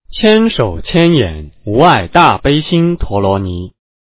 千手千眼无碍大悲心陀罗尼。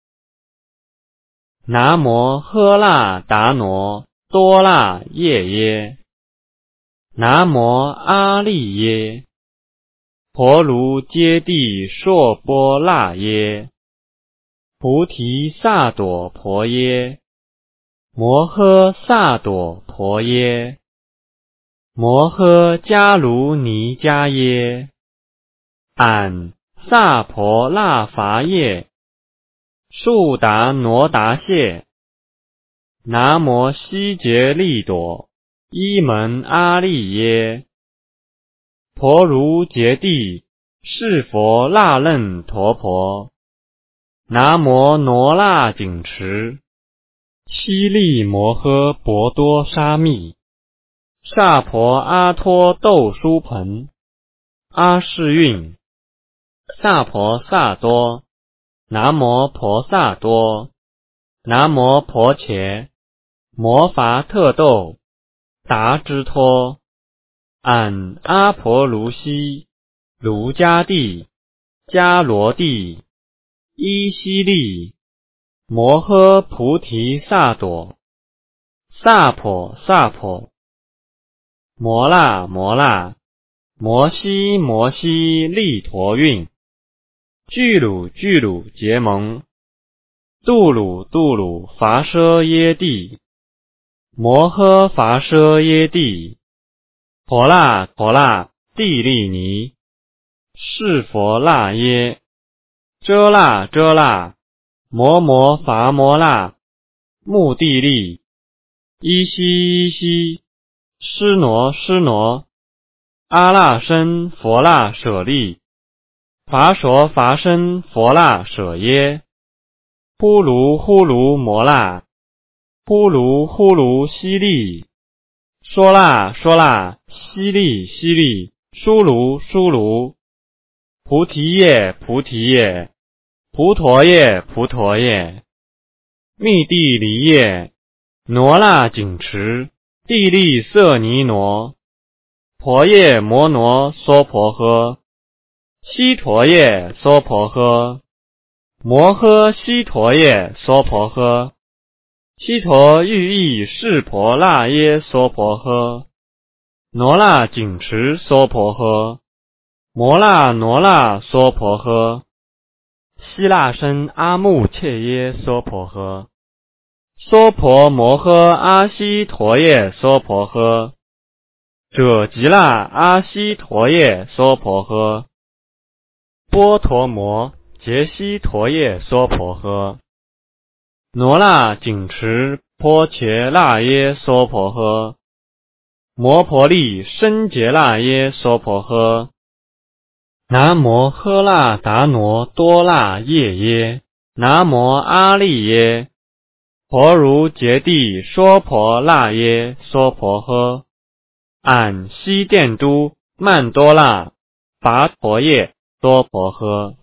南无喝那达挪多那夜耶，南无阿利耶，婆卢揭谛烁波那耶，菩提萨埵婆耶，摩诃萨埵婆耶，摩诃迦卢尼迦耶，俺萨婆那伐耶，速达罗达谢，南无悉竭利朵伊门阿利耶，婆卢揭谛是佛那楞陀婆，南无罗那紧持悉利摩诃婆多沙密，萨婆阿托豆书盆，阿世韵，萨婆萨多，南无婆萨多，南无婆伽，摩伐特豆，达之托，俺阿婆卢悉，卢迦帝，迦罗帝，依悉利，摩诃菩提萨埵，萨婆萨婆，摩那摩那，摩悉摩悉利陀韵，俱鲁俱鲁结盟，度鲁度鲁伐奢耶帝，摩诃伐奢耶帝，婆那婆那帝利尼，是佛那耶，遮那遮那，摩摩伐摩那，目地利，依悉依悉，尸挪尸挪，阿那僧佛那舍利，伐说伐身佛那舍耶，呼卢呼卢摩那，呼卢呼卢悉利，说那说那悉利悉利，疏卢疏卢，菩提叶菩提叶，菩陀叶菩陀叶，密地离叶，罗那紧持，地利色尼挪，婆叶摩挪娑婆诃，悉陀叶娑婆诃，摩诃悉陀叶娑婆诃，悉陀喻意是婆那耶娑婆诃，罗那紧持娑婆诃，摩那罗那娑婆诃，悉那僧阿目切耶娑婆诃，娑婆摩诃阿悉陀叶娑婆诃，者吉那阿悉陀叶娑婆诃，波陀摩揭悉陀叶娑婆诃，罗那紧持波伽那耶娑婆诃，摩婆利僧伽那耶娑婆诃，南无喝那达挪多那夜耶，南无阿利耶，婆卢揭谛娑婆那耶娑婆诃，俺悉殿都曼多那跋陀耶娑婆诃。